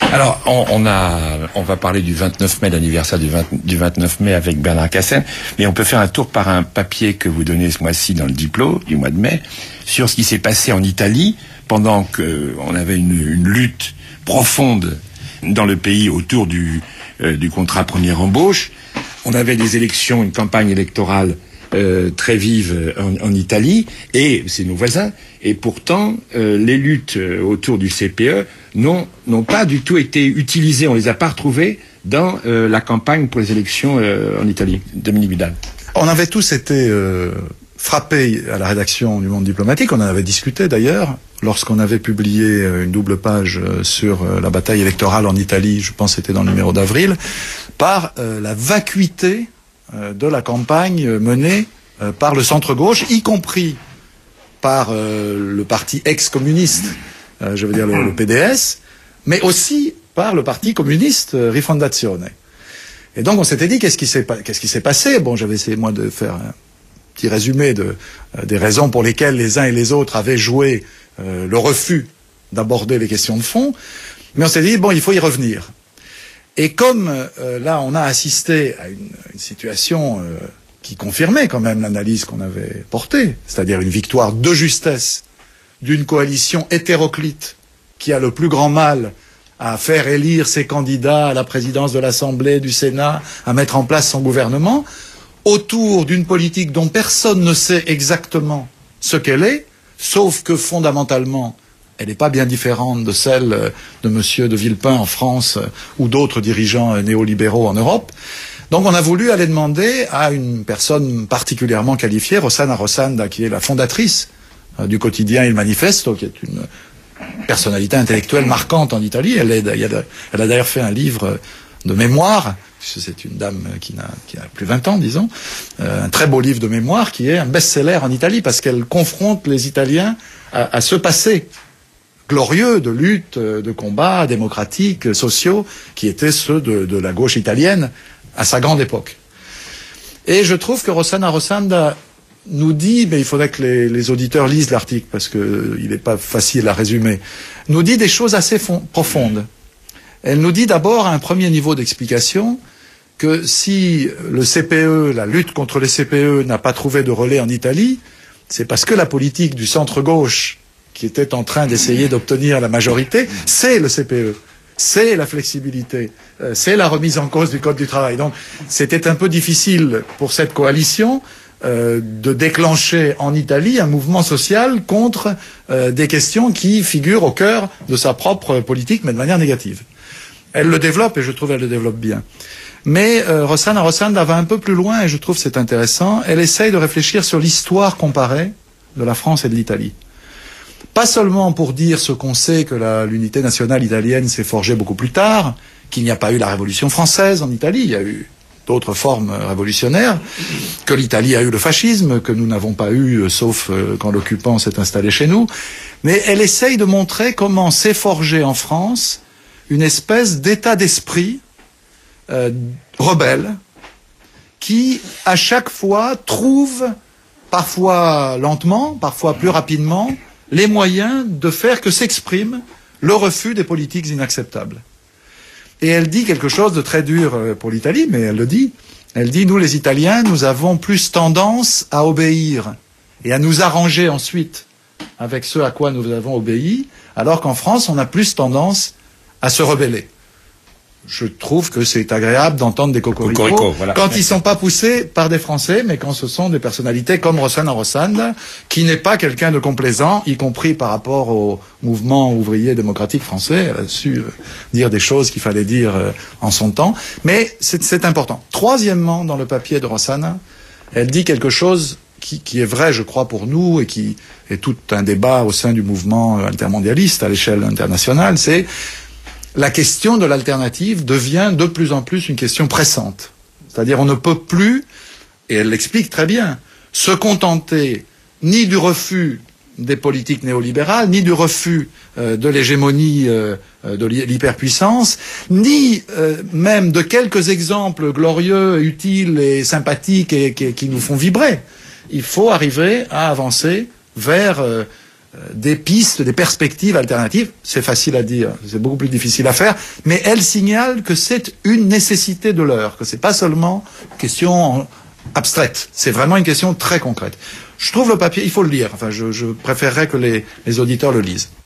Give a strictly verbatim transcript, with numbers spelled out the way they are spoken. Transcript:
Alors, on, on a, on va parler du vingt-neuf mai, l'anniversaire du, du vingt-neuf mai avec Bernard Cassen, mais on peut faire un tour par un papier que vous donnez ce mois-ci dans le Diplo, du mois de mai, sur ce qui s'est passé en Italie pendant qu'on avait une, une lutte profonde dans le pays autour du, euh, du contrat première embauche. On avait des élections, une campagne électorale Euh, très vive en, en Italie, et c'est nos voisins, et pourtant euh, les luttes euh, autour du C P E n'ont n'ont pas du tout été utilisées, on les a pas retrouvées dans euh, la campagne pour les élections euh, en Italie. Dominique Vidal. On avait tous été euh, frappés à la rédaction du Monde diplomatique, on en avait discuté d'ailleurs, lorsqu'on avait publié euh, une double page euh, sur euh, la bataille électorale en Italie, je pense que c'était dans le numéro d'avril, par euh, la vacuité de la campagne menée euh, par le centre-gauche, y compris par euh, le parti ex-communiste, euh, je veux dire le, le P D S, mais aussi par le parti communiste euh, Rifondazione. Et donc on s'était dit, qu'est-ce qui s'est, qu'est-ce qui s'est passé? Bon, j'avais essayé moi de faire un petit résumé de, euh, des raisons pour lesquelles les uns et les autres avaient joué euh, le refus d'aborder les questions de fond, mais on s'est dit, bon, il faut y revenir. Et comme euh, là, on a assisté à une, une situation euh, qui confirmait quand même l'analyse qu'on avait portée, c'est-à-dire une victoire de justesse d'une coalition hétéroclite qui a le plus grand mal à faire élire ses candidats à la présidence de l'Assemblée, du Sénat, à mettre en place son gouvernement, autour d'une politique dont personne ne sait exactement ce qu'elle est, sauf que fondamentalement, elle n'est pas bien différente de celle de Monsieur de Villepin en France ou d'autres dirigeants néolibéraux en Europe. Donc on a voulu aller demander à une personne particulièrement qualifiée, Rossana Rossanda, qui est la fondatrice du quotidien Il Manifesto, qui est une personnalité intellectuelle marquante en Italie. Elle, est, elle a d'ailleurs fait un livre de mémoire, puisque c'est une dame qui n'a, qui a plus de vingt ans, disons, euh, un très beau livre de mémoire qui est un best-seller en Italie, parce qu'elle confronte les Italiens à, à ce passé glorieux de lutte, de combats démocratiques, sociaux, qui étaient ceux de, de la gauche italienne à sa grande époque. Et je trouve que Rossana Rossanda nous dit, mais il faudrait que les, les auditeurs lisent l'article parce que il n'est pas facile à résumer, nous dit des choses assez fond, profondes. Elle nous dit d'abord à un premier niveau d'explication que si le C P E, la lutte contre les C P E n'a pas trouvé de relais en Italie, c'est parce que la politique du centre-gauche qui était en train d'essayer d'obtenir la majorité, c'est le C P E, c'est la flexibilité, euh, c'est la remise en cause du Code du travail. Donc c'était un peu difficile pour cette coalition euh, de déclencher en Italie un mouvement social contre euh, des questions qui figurent au cœur de sa propre politique, mais de manière négative. Elle le développe, et je trouve qu'elle le développe bien. Mais euh, Rossana Rossanda va un peu plus loin, et je trouve que c'est intéressant. Elle essaye de réfléchir sur l'histoire comparée de la France et de l'Italie. Pas seulement pour dire ce qu'on sait, que la, l'unité nationale italienne s'est forgée beaucoup plus tard, qu'il n'y a pas eu la Révolution française en Italie, il y a eu d'autres formes révolutionnaires, que l'Italie a eu le fascisme, que nous n'avons pas eu, sauf euh, quand l'occupant s'est installé chez nous, mais elle essaye de montrer comment s'est forgé en France une espèce d'état d'esprit euh, rebelle, qui, à chaque fois, trouve, parfois lentement, parfois plus rapidement, les moyens de faire que s'exprime le refus des politiques inacceptables. Et elle dit quelque chose de très dur pour l'Italie, mais elle le dit. Elle dit, nous les Italiens, nous avons plus tendance à obéir et à nous arranger ensuite avec ce à quoi nous avons obéi, alors qu'en France, on a plus tendance à se rebeller. Je trouve que c'est agréable d'entendre des cocoricots Cocorico, voilà. Quand ils ne sont pas poussés par des Français, mais quand ce sont des personnalités comme Rossana Rossanda, qui n'est pas quelqu'un de complaisant, y compris par rapport au mouvement ouvrier démocratique français. Elle a su euh, dire des choses qu'il fallait dire euh, en son temps. Mais c'est, c'est important. Troisièmement, dans le papier de Rossana, elle dit quelque chose qui, qui est vrai, je crois, pour nous, et qui est tout un débat au sein du mouvement altermondialiste à l'échelle internationale, c'est la question de l'alternative devient de plus en plus une question pressante. C'est-à-dire on ne peut plus, et elle l'explique très bien, se contenter ni du refus des politiques néolibérales, ni du refus euh, de l'hégémonie euh, de l'hyperpuissance, ni euh, même de quelques exemples glorieux, utiles et sympathiques et, et qui nous font vibrer. Il faut arriver à avancer vers euh, des pistes, des perspectives alternatives. C'est facile à dire, c'est beaucoup plus difficile à faire, mais elle signale que c'est une nécessité de l'heure, que c'est pas seulement une question abstraite, c'est vraiment une question très concrète. Je trouve le papier, il faut le lire. Enfin, je, je préférerais que les, les auditeurs le lisent.